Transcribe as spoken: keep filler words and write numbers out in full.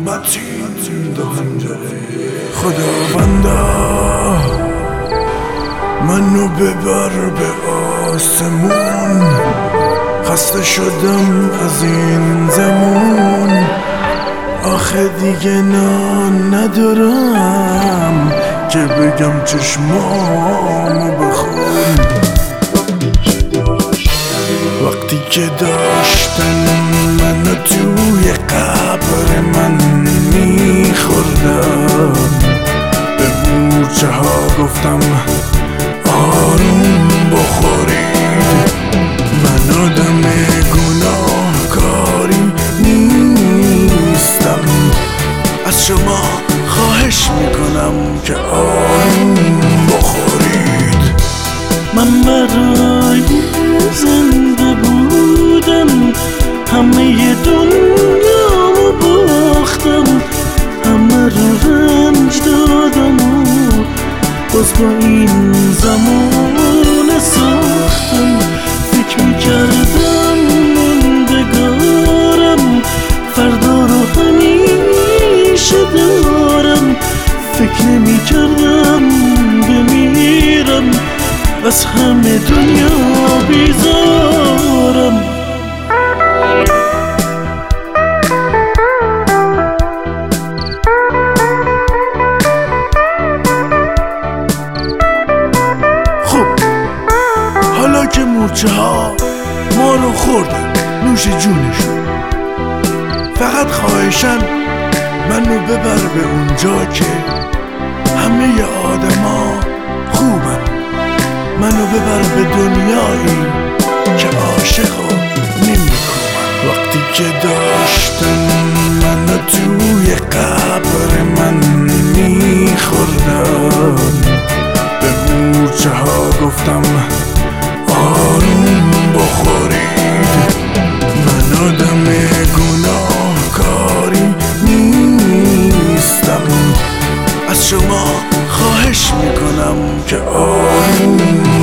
متین دو پنجره. خداوندا منو ببر به آسمون، خسته شدم از این زمان. آخه دیگه نان ندارم که بگم چشمامو بخون. وقتی که داشتن منو توی قبر من میخوردم، به مورچه ها گفتم آروم بخورید. من آدم گناهکاری نیستم، از شما خواهش میکنم که آروم بخورید. من برای زنده بودم همه دنیامو باختم، همه رو رنج دادم و باز با این زمان ساختم. فکر میکردم موندگارم، فردا رو همیشه دارم. فکر نمیکردم بمیرم، از همه دنیا بیزارم. حالا که مورچه ها ما رو خوردن نوش جونشون، فقط خواهشن منو ببر به اونجا که همه آدما خوبن. منو ببر به دنیایی که عاشق و نمیکنن. وقتی که داشتن منو توی قبر من میخوردن، به مورچه ها گفتم آروم بخورید. من آدم گناهکاری نیستم، از شما خواهش میکنم که آروم